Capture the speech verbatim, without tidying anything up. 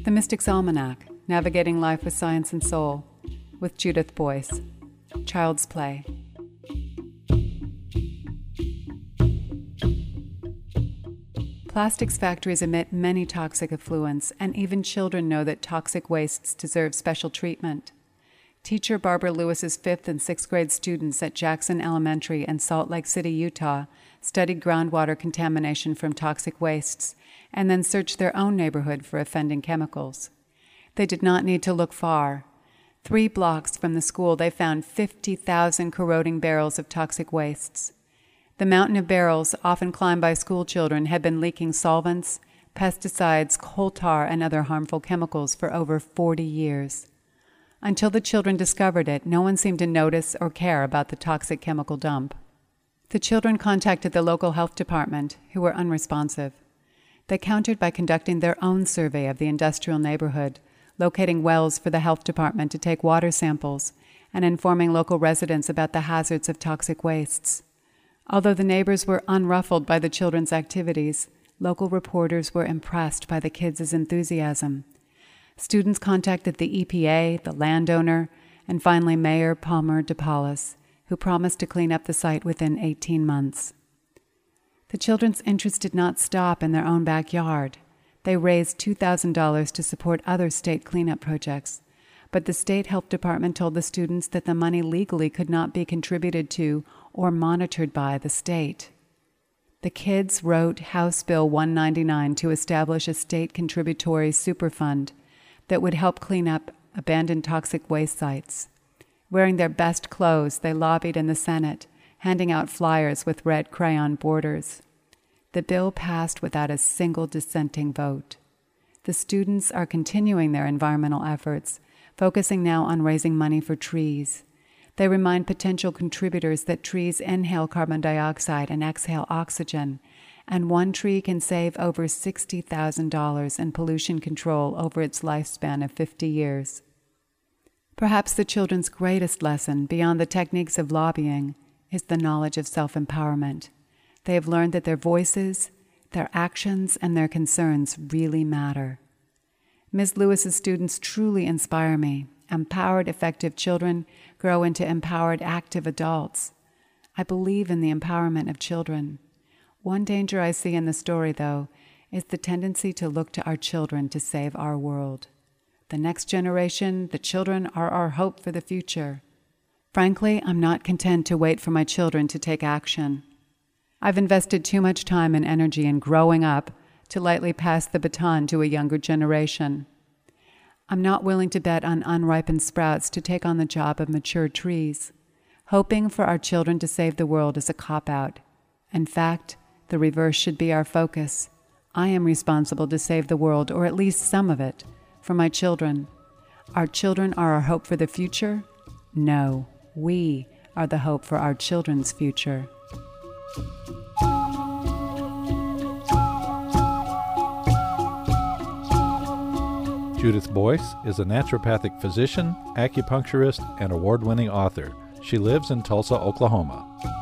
The Mystic's Almanac, Navigating Life with Science and Soul, with Judith Boyce. Child's Play. Plastics factories emit many toxic effluents, and even children know that toxic wastes deserve special treatment. Teacher Barbara Lewis's fifth and sixth grade students at Jackson Elementary in Salt Lake City, Utah, studied groundwater contamination from toxic wastes and then searched their own neighborhood for offending chemicals. They did not need to look far. Three blocks from the school, they found fifty thousand corroding barrels of toxic wastes. The mountain of barrels, often climbed by school children, had been leaking solvents, pesticides, coal tar, and other harmful chemicals for over forty years. Until the children discovered it, no one seemed to notice or care about the toxic chemical dump. The children contacted the local health department, who were unresponsive. They countered by conducting their own survey of the industrial neighborhood, locating wells for the health department to take water samples, and informing local residents about the hazards of toxic wastes. Although the neighbors were unruffled by the children's activities, local reporters were impressed by the kids' enthusiasm. Students contacted the E P A, the landowner, and finally Mayor Palmer DePaulis, who promised to clean up the site within eighteen months. The children's interest did not stop in their own backyard. They raised two thousand dollars to support other state cleanup projects, but the state health department told the students that the money legally could not be contributed to or monitored by the state. The kids wrote House Bill one ninety-nine to establish a state contributory superfund that would help clean up abandoned toxic waste sites. Wearing their best clothes, they lobbied in the Senate, handing out flyers with red crayon borders. The bill passed without a single dissenting vote. The students are continuing their environmental efforts, focusing now on raising money for trees. They remind potential contributors that trees inhale carbon dioxide and exhale oxygen, and one tree can save over sixty thousand dollars in pollution control over its lifespan of fifty years. Perhaps the children's greatest lesson, beyond the techniques of lobbying, is the knowledge of self-empowerment. They have learned that their voices, their actions, and their concerns really matter. Miz Lewis's students truly inspire me. Empowered, effective children grow into empowered, active adults. I believe in the empowerment of children. One danger I see in the story, though, is the tendency to look to our children to save our world. The next generation, the children, are our hope for the future. Frankly, I'm not content to wait for my children to take action. I've invested too much time and energy in growing up to lightly pass the baton to a younger generation. I'm not willing to bet on unripened sprouts to take on the job of mature trees. Hoping for our children to save the world is a cop-out. In fact, the reverse should be our focus. I am responsible to save the world, or at least some of it, for my children. Our children are our hope for the future? No, we are the hope for our children's future. Judith Boyce is a naturopathic physician, acupuncturist, and award-winning author. She lives in Tulsa, Oklahoma.